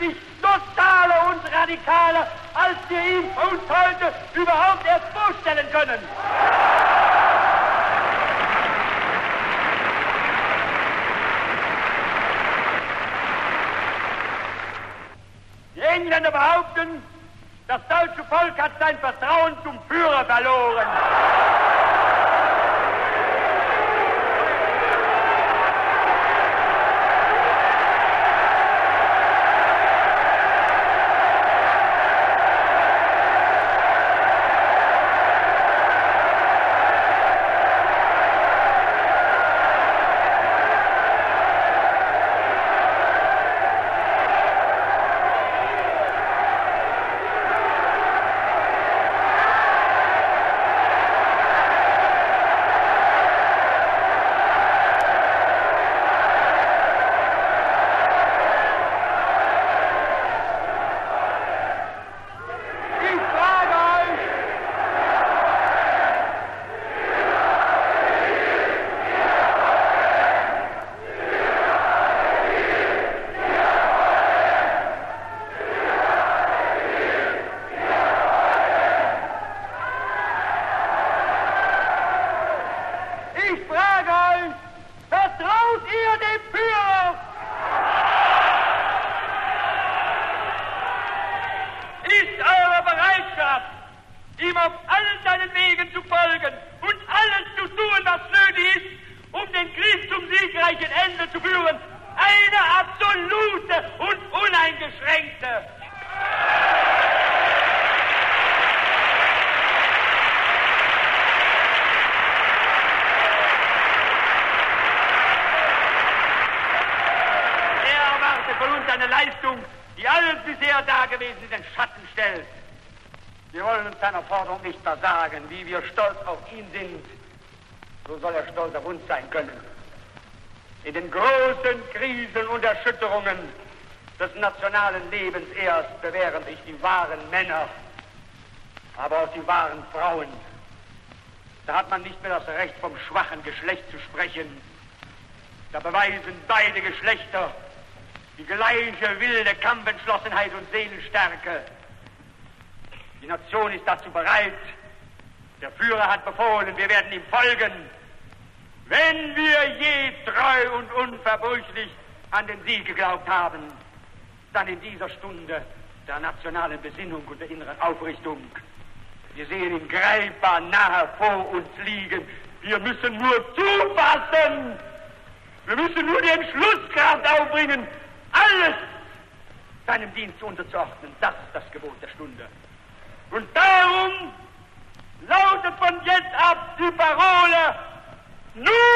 sich totaler und radikaler, als wir ihn uns heute überhaupt erst vorstellen können. Die Engländer behaupten, das deutsche Volk hat sein Vertrauen zum Führer verloren. Nicht versagen, wie wir stolz auf ihn sind, so soll er stolz auf uns sein können. In den großen Krisen und Erschütterungen des nationalen Lebens erst bewähren sich die wahren Männer, aber auch die wahren Frauen. Da hat man nicht mehr das Recht, vom schwachen Geschlecht zu sprechen. Da beweisen beide Geschlechter die gleiche wilde Kampfentschlossenheit und Seelenstärke. Die Nation ist dazu bereit. Der Führer hat befohlen, wir werden ihm folgen. Wenn wir je treu und unverbrüchlich an den Sieg geglaubt haben, dann in dieser Stunde der nationalen Besinnung und der inneren Aufrichtung. Wir sehen ihn greifbar nahe vor uns liegen. Wir müssen nur zufassen. Wir müssen nur die Entschlusskraft aufbringen, alles seinem Dienst unterzuordnen. Das ist das Gebot der Stunde. Und darum lautet von jetzt ab die Parole: Nun